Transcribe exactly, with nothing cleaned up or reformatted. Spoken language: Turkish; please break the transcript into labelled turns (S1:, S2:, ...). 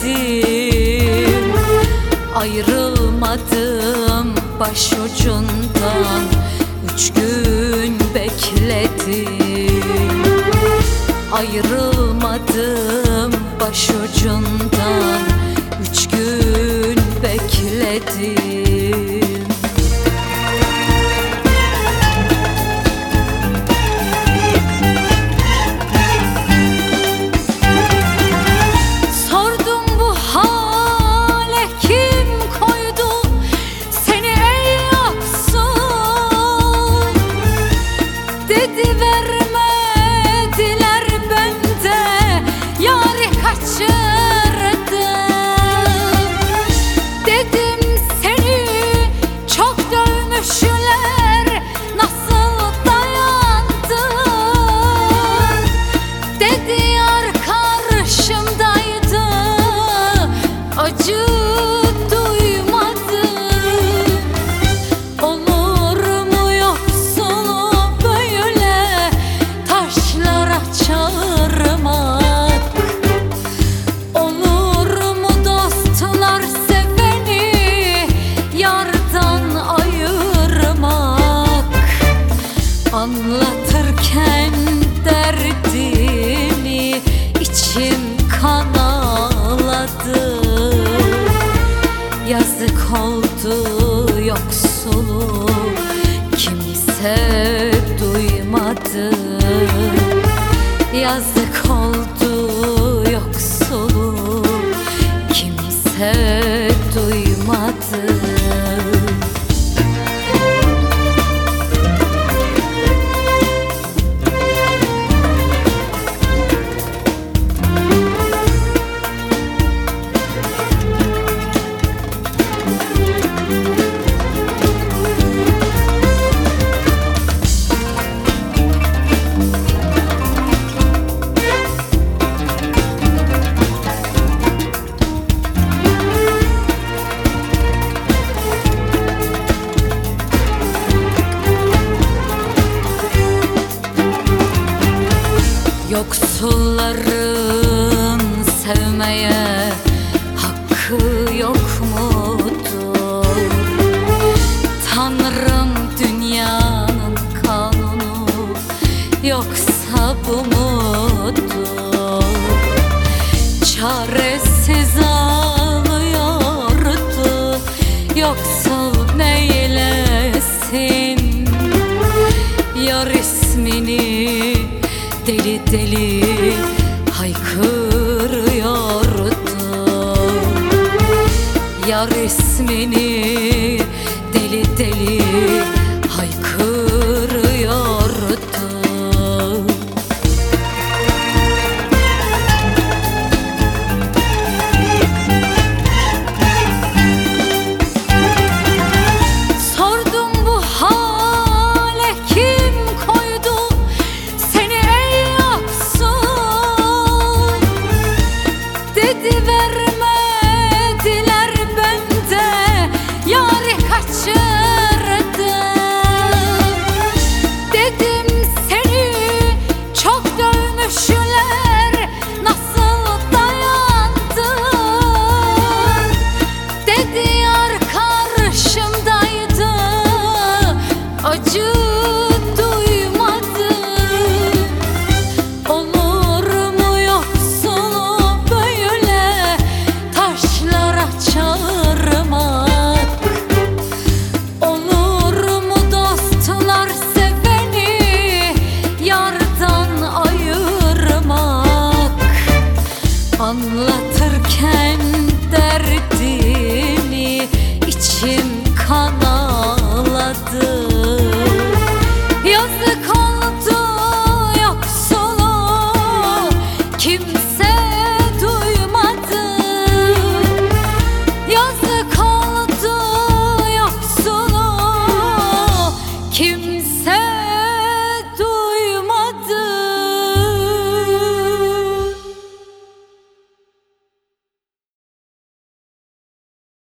S1: bekledim, ayrılmadım başucundan. Üç gün bekledim, ayrılmadım başucundan. Üç gün bekledim.
S2: Dedi vermediler, ben de yâri kaçırdım. Dedim seni çok dövmüşler, nasıl dayandın? Dedi yar karşımdaydı, acı anlatırken derdini içim kan ağladı. Yazık oldu yoksulu, kimse duymadı. Yazık oldu yoksulu, kimse duymadı. Yoksulların sevmeye hakkı yok mudur? Tanrım dünyanın kanunu, yoksa bu mudur? Çaresiz ağlıyordu, yoksul neylesin? Yar ismini deli deli haykırıyordu. Yar ismini deli deli haykırıyordu. Sordum bu hale kim koydu seni ey yoksul? Dedi vermediler, ben de yâri kaçırdım. Dedim seni çok dövmüşler, nasıl dayandın? Dedi yar karşımdaydı, acı duymadı. Olur mu yoksulu böyle taşlara çağırmak? Olur mu dostlar seveni yardan ayırmak? Anlatırken derdini içim